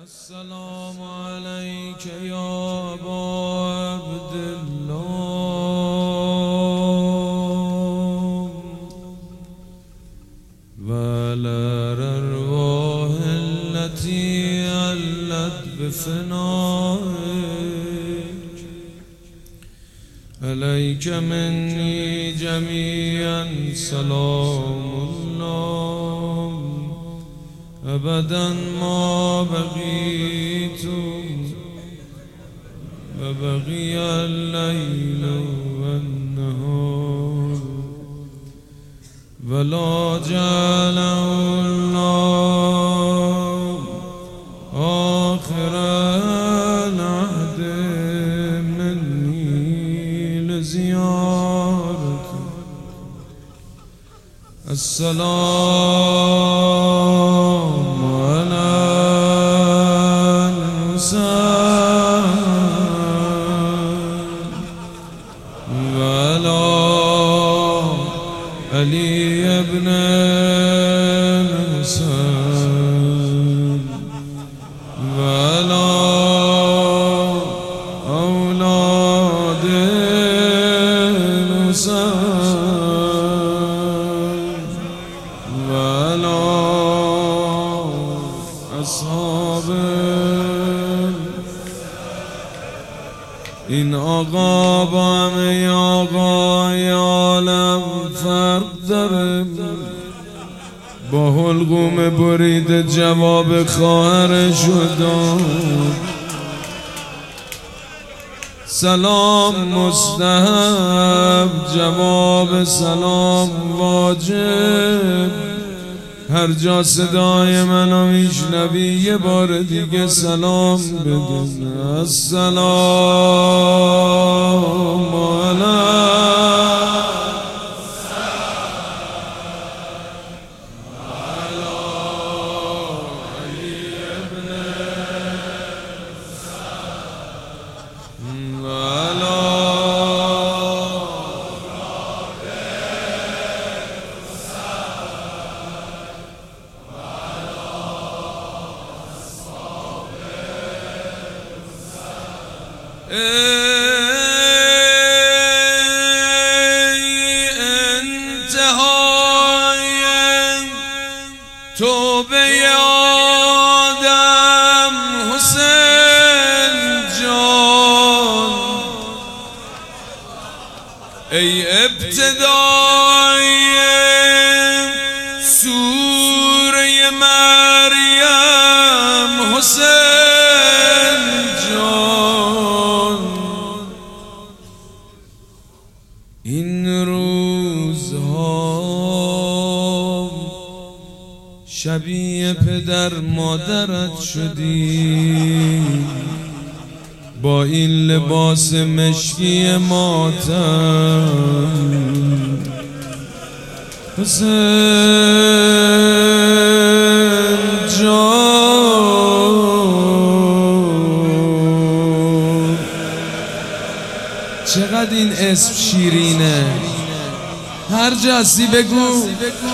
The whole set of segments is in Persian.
السلام عليك يا أبا عبد الله وعلى الأرواح التي علت بفنائك عليك مني جميعا سلام الله أبدا ما بقيت وبقي الليل والنهار ولا جعله الله آخر العهد مني لزيارته. السلام على الحسين وعلى علي بن الحسين وعلى أولاد الحسين وعلى أصحابه. این آقا با همه آقای عالم فرق داره، با حلقوم برید جواب خواهرش داد. سلام مستحب، جواب سلام واجب. هر جا صدای منو میشنوی یه بار دیگه سلام بدون. السلام انتهای توبه آدم حسین جان، ای ابتدای سوره مریم حسین جان. این روزها شبیه پدر مادرت شدی، با این لباس مشکی ماتم. حسین جان، چقدر این اسم شیرینه، هر جا هستی بگو.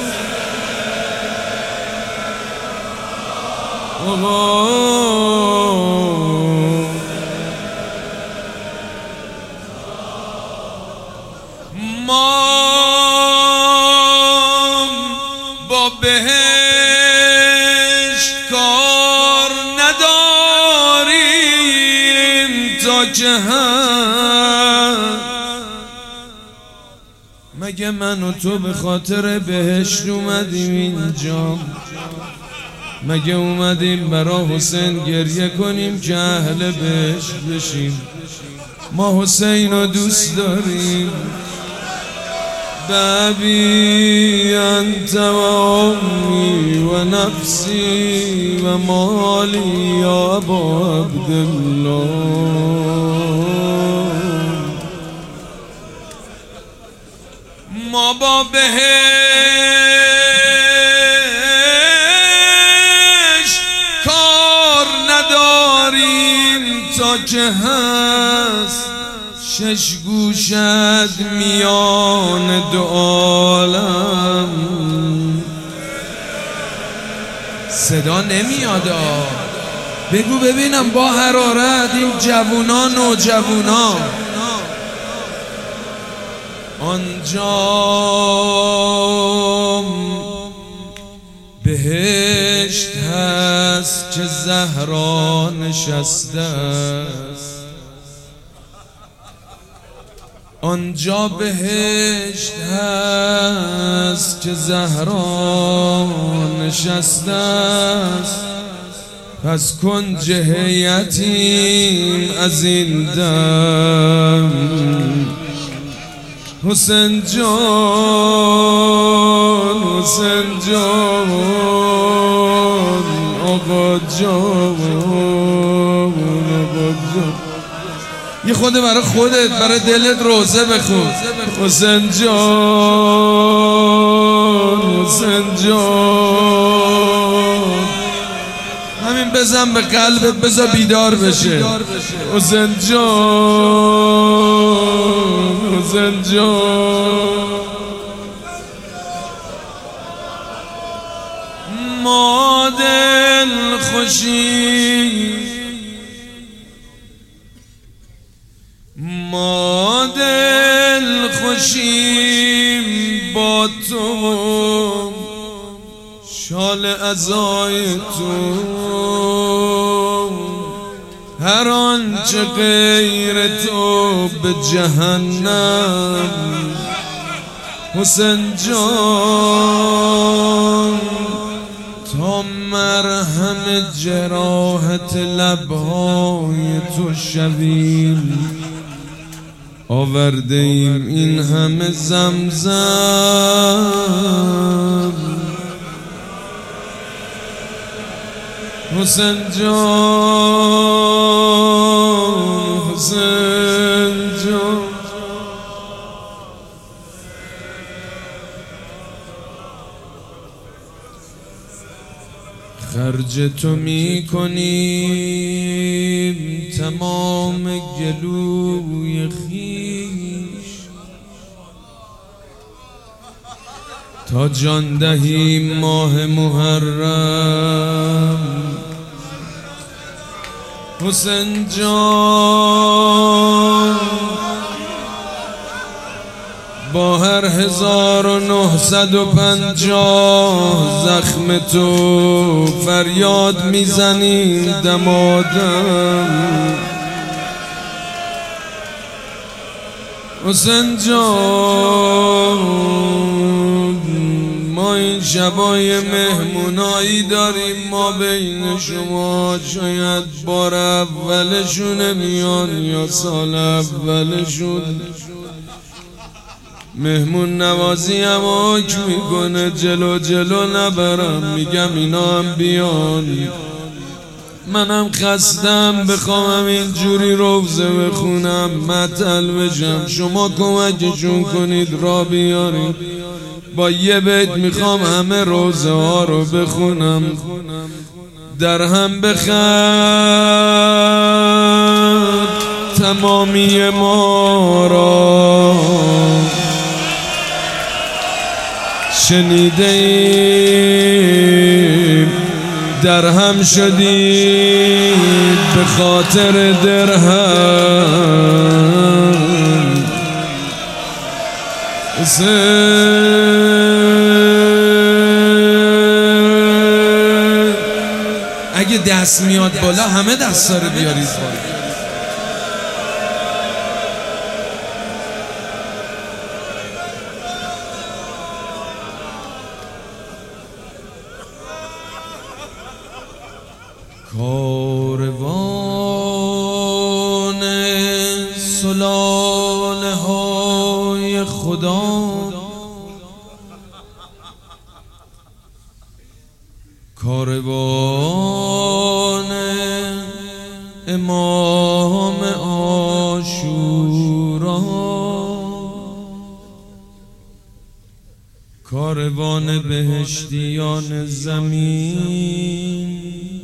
ما با بهشت کار نداریم تا که مگه من و تو به خاطر بهشت اومدیم اینجا؟ مگه اومدیم برا حسین گریه کنیم که اهل بهشت بشیم؟ ما حسین رو دوست داریم. بابی انت و امی و نفسی و مالی یا ابا عبدالله. ما با بهشت کار نداریم تا که هست شش گوشت میان دو عالم. صدا نمیاد بگو ببینم با حرارت این جوونا نوجوونا آنجا بهشت هست که زهرا نشسته است، آنجا بهشت هست که زهرا نشسته است. پس کن یتیم از این دم حسین جان، حسین جان، آقا جان، آقا جان. یه خود برای خودت، برای دلت روزه بخون. حسین جان، حسین جان، همین بزن به قلبت، بذار بیدار بشه. حسین جان، حسین جان، ما دل خوشی، ما دل خوشیم با تو، شال عزای تو، هر آنچه غیر تو به جهنم. حسین جان، تا مرهم جراحت لبهای تو شویم، آورده ایم این همه زمزم. حسین جان، حسین جان، خرج تو می کنیم تمام گلوی خویش، تا جان دهیم ماه محرم. حسین جان، با هر 1950 زخم تو فریاد میزنیم دمادم. حسین جان، ما این شبای مهمونایی داریم، ما بین شما شاید بار اولشونه میان یا سال اولشون. مهمون نوازی هم حکم میکنه جلو جلو نبرم، میگم اینا هم بیان. منم خستم بخوام اینجوری روزه بخونم، مطل بشم، شما کمکشون کنید را بیارید. با یه بیت میخوام همه روزه ها رو بخونم. در هم بخند تمامی ما را، شنیده ایم در هم شدید به خاطر درهم. اگه دست میاد بالا همه دستا رو بیارید بالا. کاروان سلاله های خدا، کاروان امام عاشورا، کاروان بهشتیان زمین،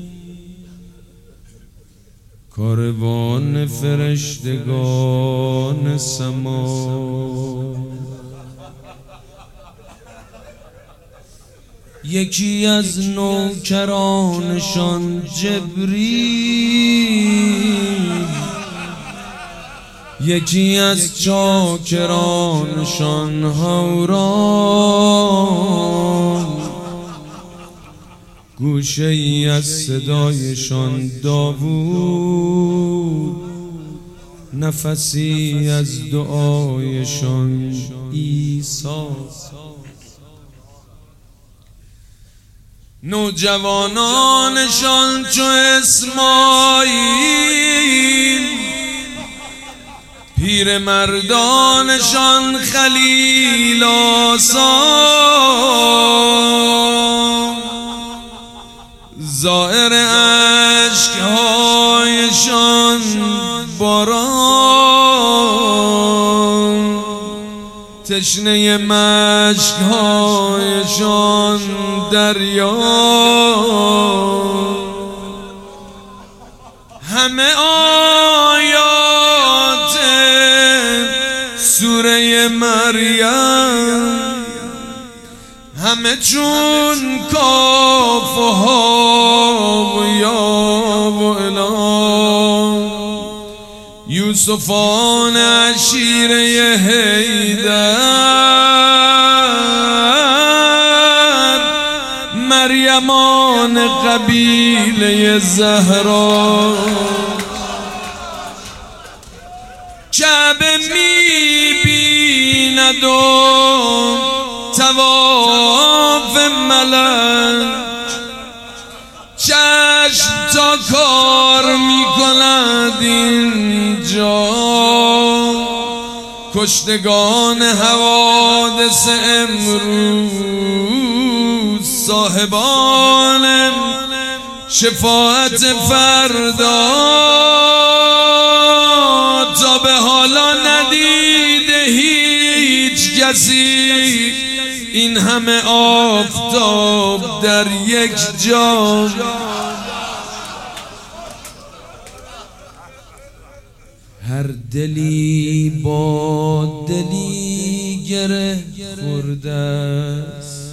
کاروان فرشتگان سما. یکی از نوکرانشان جبریل، یکی از چاکرانشان هوران، گوشه ای از صدایشان داوود، نفسی از دعایشان عیسی. نوجوانانشان چو اسماعیل، پیر مردانشان خلیل آسا، زائر اشکهایشان باران، تشنه مشکهایشان دریا. همه آیات سوره مریم، همه چون کاف و ها و یا و الا، یوسفان عشیره حیدر، مریمان قبیله زهرا. کعبه می‌بیند و طواف ملک، چشم تا کار می‌کند اینجا. کشتگان حوادث امروز، صاحبان شفاعت فردا، تا به حالا ندیده هیچ کسی این همه آفتاب در یک جا. هر دلی با دلی گره خورده است،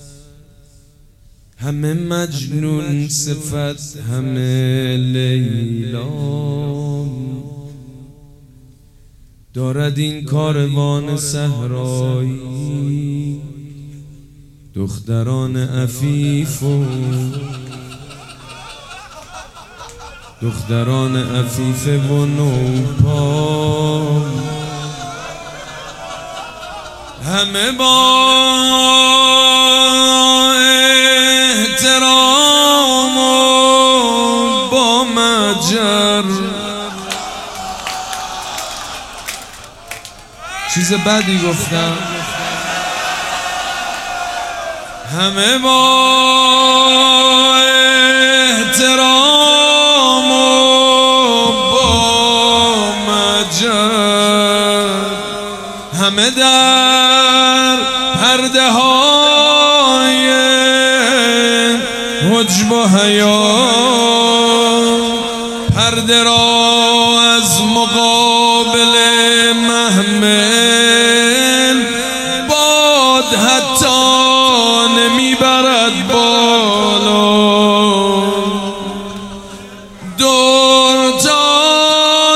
همه مجنون صفت همه لیلا. دارد این کاروان صحرایی دختران عفیف و دختران عفیف و نوپا، همه با احترام و با مجر. چیز بدی گفتم؟ همه با احترام و با مجر، همه در پرده های حجب و حیا، پرده را از مقابل محمل باد حتی نمیبرد بالا. دور تا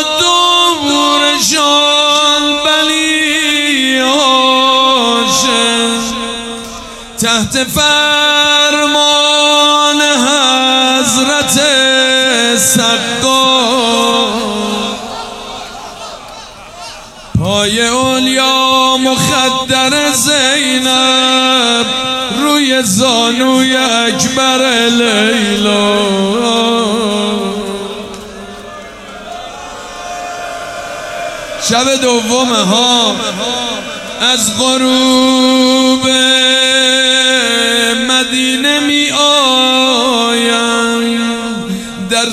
دورشان بلی هاشم، تحت فرمان حضرت سقا، پای اولیا مخدر زینب، روی زانوی اکبر لیلا. شب دوم ها از غروب مدینه می آیم، در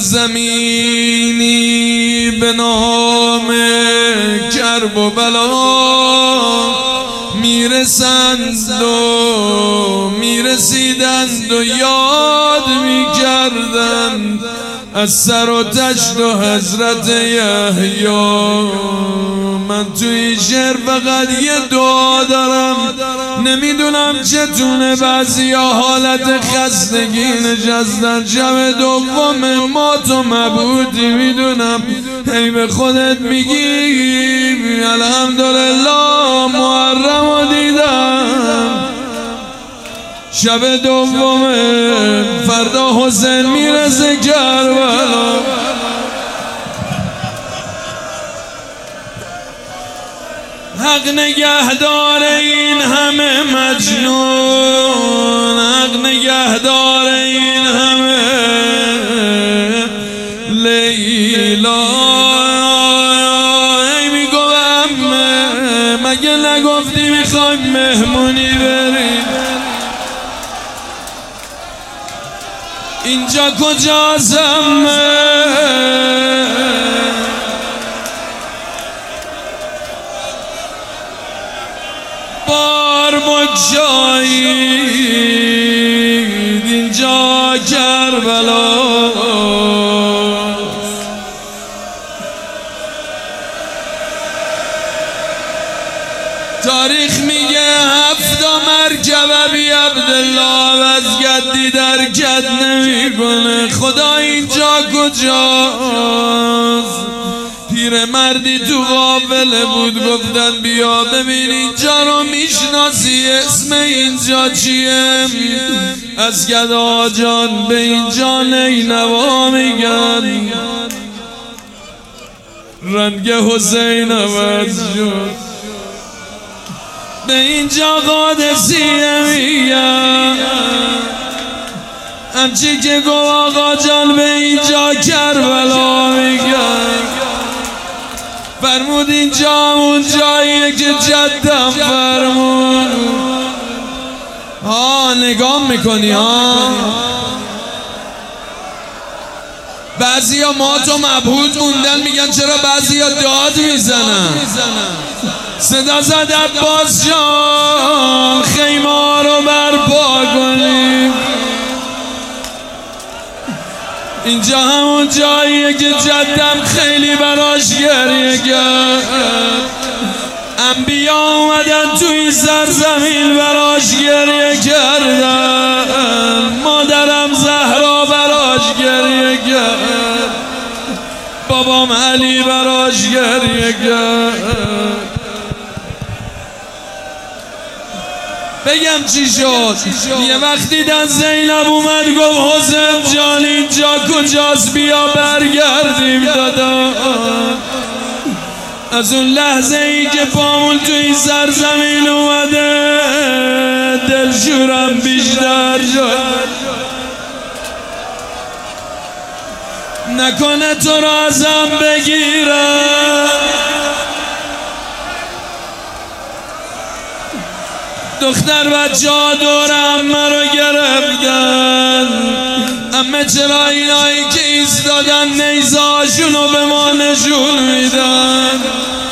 زمینی به نام کرب و بلا میرسند و میرسیدند و یاد میکردند از سر و تشت و حضرت یحیی. من توی شعر فقط یه دعا دارم، نمیدونم چتونه بعضیا حالت خستگی نشستن شب دوم ما تو مبهوتی، میدونم هی به خودت میگی الحمدلله محرم رو دیدم، شب دوم فردا حسین میرسه کربلا. حق نگهدار این همه مجنون، حق نگهدار این همه لیلا. ای میگوام مگه نگفتی میخوایم مهمونی بریم؟ اینجا کجاستم بار بگشایید، اینجا کربلا. تاریخ میگه 7 مرکبه بی عبدالله از گدی درکت نمیکنه. خدا اینجا کجاست؟ پیرمردی تو قافله بود، گفتن بیا ببین اینجا رو میشناسی، اسم اینجا چیه؟ از گدا جان به اینجا نینوا میگن. رنگ حسین عوض شد، به اینجا قادسیه میگن. همچی که گو آقا جان به اینجا کربلا میگن. فرمود اینجا همون جاییه که جدم فرمود. نگاه میکنی بعضیا ما تو مبهوت موندن، میگن چرا بعضیا داد میزنن. صدا زد عباس جان خیمه ها رو برپا کنیم. اینجا همون جاییه که جدم خیلی براش گریه کرد. انبیا اومدن توی سرزمین براش گریه کردن. مادرم زهرا براش گریه کرد، بابام علی براش گریه کرد. بگم چی شد؟ یه وقت دیدن زینب اومد گفت حسین جان اینجا کجاست، بیا برگردیم دادا. از اون لحظه ای که پامون توی سرزمین اومده دلشورم بیشتر شد. نکنه تو را ازم بگیرم، دختر بچه ها دور امه رو گرفتن. امه چرا اینایی که ایستادن نیزه هاشون رو به ما نشون میدن؟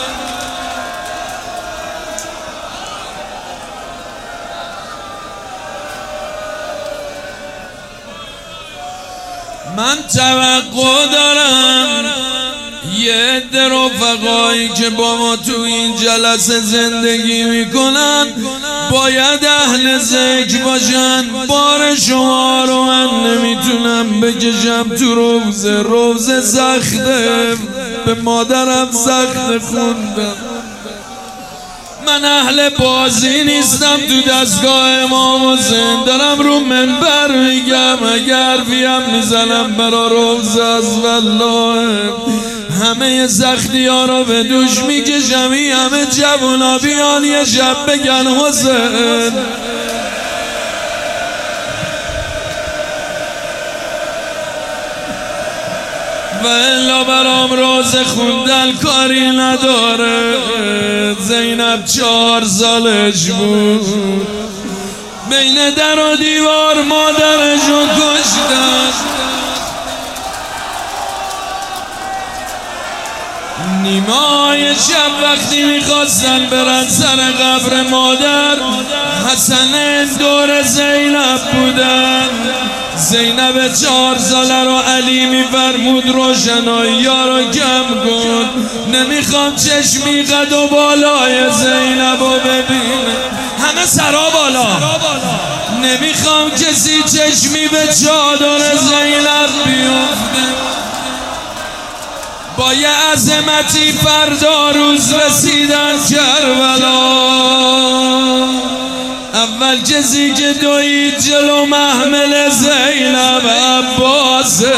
من توقع دارم یه عده رفقایی که با ما تو این جلسه زندگی میکنن باید اهل ذکر باشن. بار شما رو من نمیتونم بکشم تو روزه سخته، به مادرم سخت خوندم. من اهل بازی نیستم تو دستگاه امام حسین، دارم رو منبر میگم. اگر حرفیم میزنم برا روزه از والله همه سختی ها رو به دوش میکشم. این همه جوونا بیان یه شب بگن حسین. و الا برام روزه خوندن کاری نداره. زینب 4 سالش بود، بین در و دیوار مادرشو کشتن. نیمای شب وقتی میخواستن برن سر قبر مادر، حسن دور زینب بودن. زینب 4 ساله رو علی میفرمود روشنایی رو کم کن، نمیخوام چشمی قد و بالای زینب رو ببینه، همه سرا بالا، نمیخوام کسی چشمی به چادر زینب بیفته. با یه عظمتی فردا روز رسیدن کربلا، اول کسی که دوید جلو محمل زینب عباسه،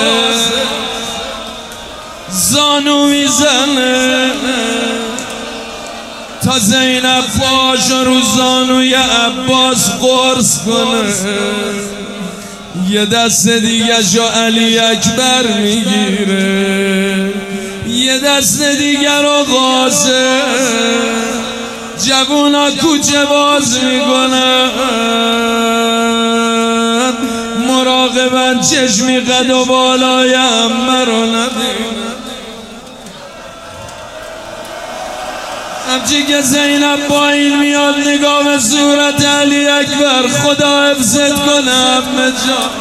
زانو میزنه تا زینب پاشو رو زانوی عباس قرص کنه، یه دست دیگه شو علی اکبر میگیره، یه دست دیگر رو قاسم، جوونا کوچه باز میکنن، مراقبن چشمی قد و بالای عمه رو نبینن. همچی که زینب پایین میاد نگاه به صورت علی اکبر، خدا حفظت کنه عمه جان،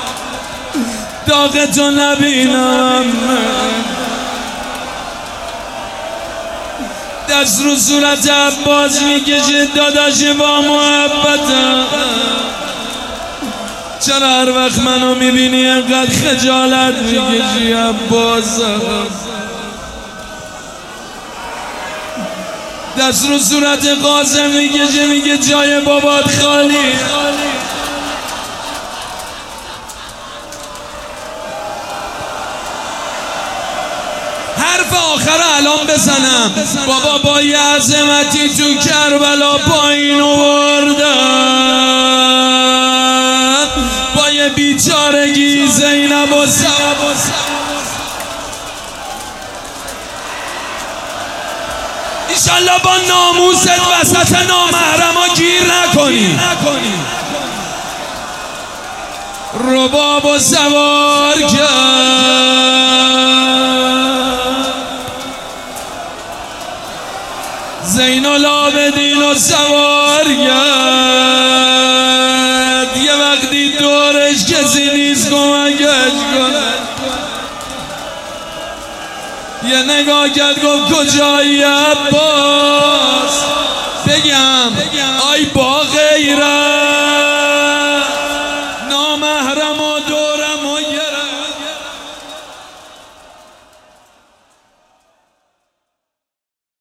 داغتو نبینم، دست رو صورت عباس میکشه، داداش با محبتم، چرا هر وقت منو میبینی انقدر خجالت میکشی عباسم؟ دست رو صورت قاسم میکشه، میگه جای بابات خالی. حرف آخر الان بزنم، بابا با یه عظمتی تو کربلا پایین آوردن، با یه بیچارگی زینب و ایشالله با ناموست وسط نامحرما گیر نکنی، رباب و سوار کرد، زین العابدین و سوار کرد، یه وقتی دورش کسی نیست کمکش کنه، یه نگاه کرد گفت کجایی عباس؟ بگم آی با غیرت